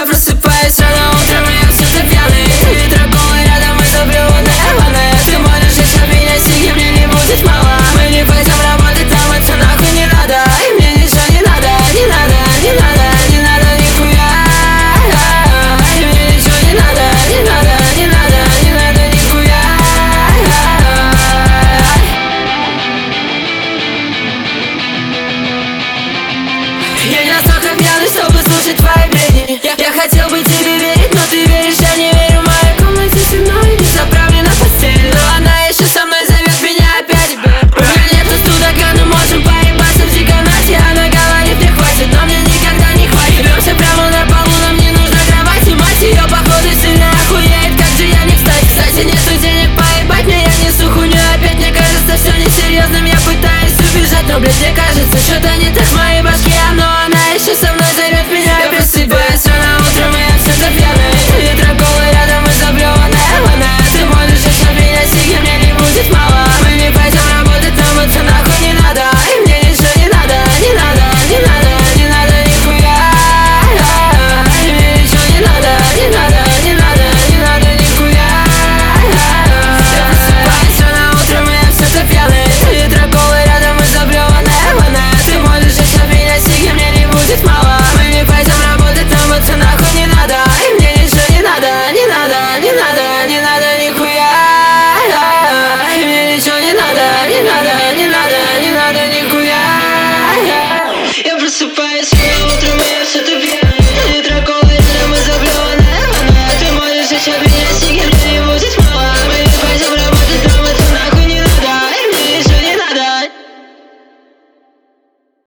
я просыпаюсь рано утром, и я все пьяный. И драконы рядом, это блюдная ванная. Ты можешь еще меня сиги, мне не будет мало. Мы не пойдем работать, там это нахуй не надо. И мне ничего не надо, не надо, не надо, не надо нихуя. И мне ничего не надо, не надо, не надо, не надо нихуя. Я не настолько пьяный, чтобы слушать твои